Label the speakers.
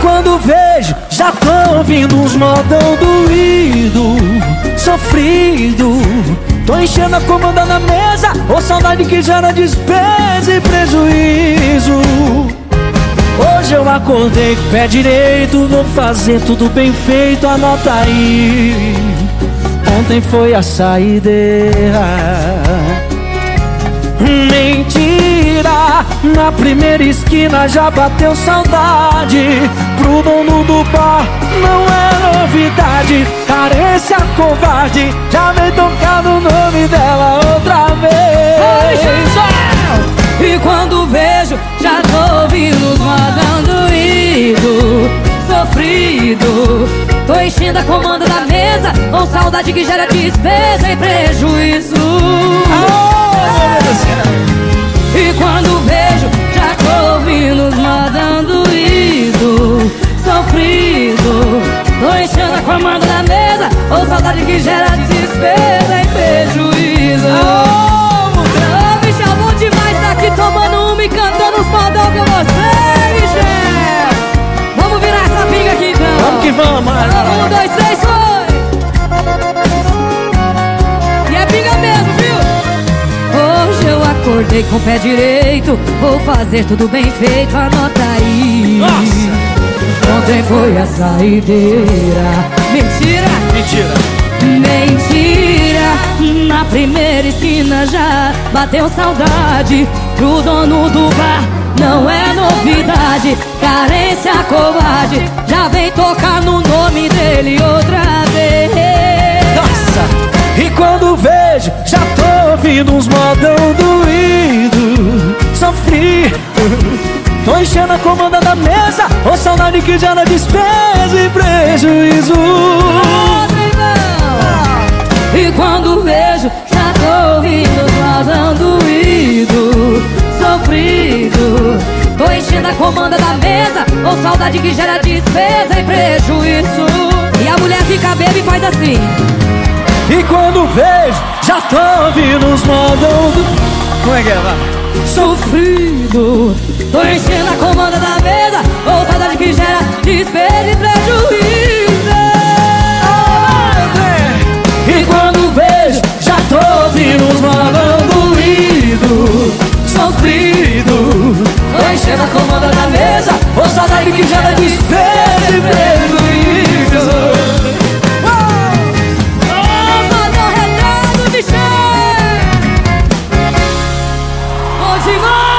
Speaker 1: quando vejo, já tô ouvindo uns modão doído, sofrido. Tô enchendo a comanda na mesa, ô saudade que gera despesa e prejuízo. Hoje eu acordei com o pé direito, vou fazer tudo bem feito, anota aí. Ontem foi a saideira. Mentira, na primeira esquina já bateu saudade. Pro dono do bar não é novidade. Carência covarde, já vem tocando o nome dela outra vez.
Speaker 2: E quando vejo, já tô ouvindo os modão doído, sofrido. Tô enchendo a comanda da mesa, com saudade que gera despesa e prejuízo. E quando vejo, já tô ouvindo os modão doído, sofrido. Tô enchendo a comanda da mesa, com saudade que gera despesa e prejuízo. Me chamou demais, tá aqui tomando uma e cantando os modão com você, Michel. Vamos virar essa pinga aqui então.
Speaker 1: Vamos que vamos, mano.
Speaker 2: 1, 2, 3, foi! E é pinga mesmo, viu? Hoje eu acordei com o pé direito, vou fazer tudo bem feito, anota aí.
Speaker 1: Nossa!
Speaker 2: Ontem foi a saideira. Mentira!
Speaker 1: Mentira!
Speaker 2: Mentira, na primeira esquina já bateu saudade. Pro dono do bar não é novidade. Carência covarde, já vem tocar no nome dele outra vez.
Speaker 1: Nossa! E quando vejo, já tô ouvindo uns modão doído, sofrido. Tô enchendo a comanda da mesa, ô saudade que gera despesa e prejuízo.
Speaker 2: E quando vejo, já tô ouvindo os modão doído, sofrido. Tô enchendo a comanda da mesa, com saudade que gera despesa e prejuízo. E a mulher fica bêbada e faz assim.
Speaker 1: E quando vejo, já tô ouvindo os modão do... Como é que é, vai?
Speaker 2: Sofrido. Tô enchendo a comanda da mesa, com saudade que gera despesa e prejuízo.
Speaker 1: E quando vejo, já tô ouvindo uns modão doído, sofrido. Tô enchendo a comanda da mesa, ô saudade que gera despesa e prejuízo.
Speaker 2: Bom demais!